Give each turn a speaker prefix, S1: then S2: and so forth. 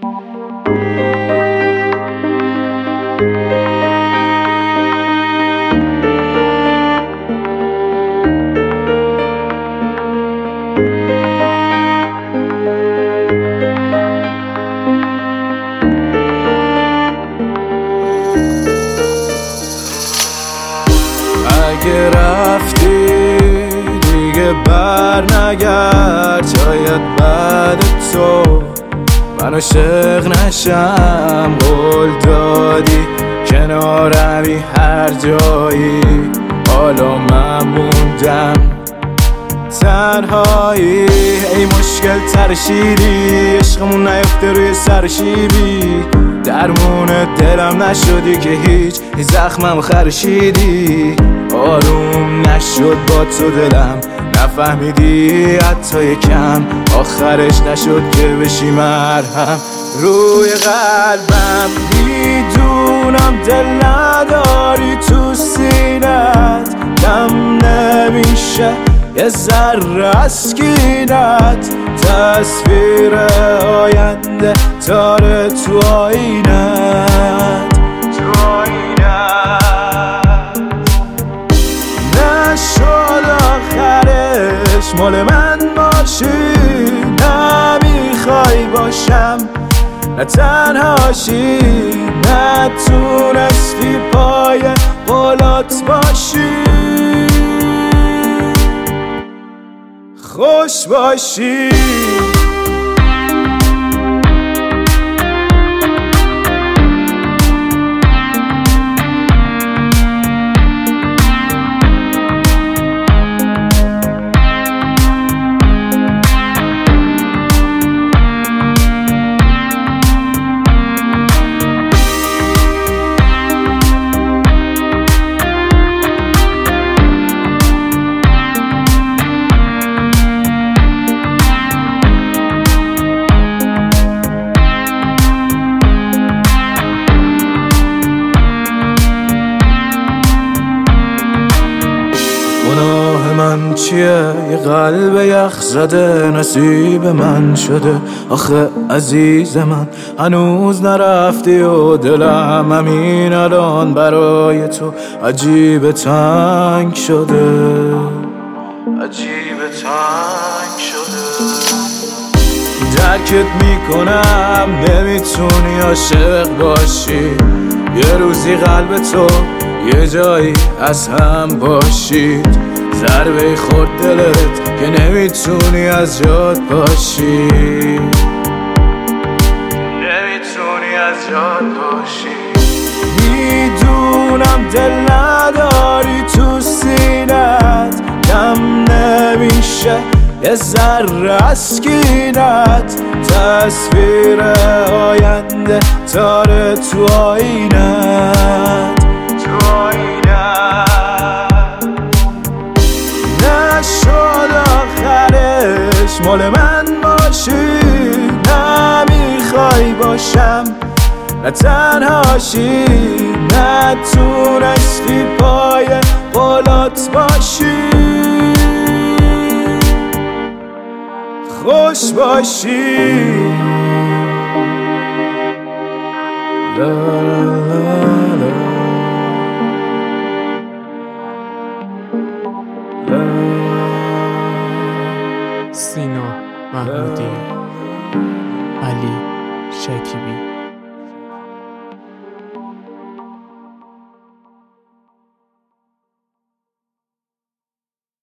S1: اگه رفتی دیگه بر نگرد، شاید بعد تو من عاشق نشم. قول دادی کنارمی هر جایی، حالا من موندم تنهایی. ای مشکل ترشیدی، عشقمون نیفته روی سر شیبی. درمون دلم نشدی که هیچ زخمم خرشیدی. آروم نشد با تو دلم، نفهمیدی حتی یکم. آخرش نشد که بشی مرهم روی قلبم. میدونم دل نداری تو سینت، کم نمیشه یه ذره از کینت. تصویر آینده تاره تو آینت، نشد آخرش مال من باشی. نمیخوای باشم نه تنهاشی، نتونستی پای قولات باشی. خوش باشی. گناه من چیه؟ یه قلب یخ زده نصیب من شده. آخه عزیز من هنوز نرفتی و دلم همین الان برای تو عجیب تنگ شده، عجیب تنگ شده. درکت میکنم نمیتونی عاشق باشی، یه روزی قلب تو یه جایی از هم باشید. ضربه خورد دلت که نمیتونی از جات باشی، نمیتونی از جات باشی. میدونم دل نداری تو سینت، کم نمیشه یه ذره از کینت. تصویر آینده تاره تو آینت، نشد آخرش مال من باشی. نمیخوای باشم نه تنهاشی، نتونستی پای قولات باشی. خوش باشی. لا لا لا
S2: سینا محمودی، علی شکیبی.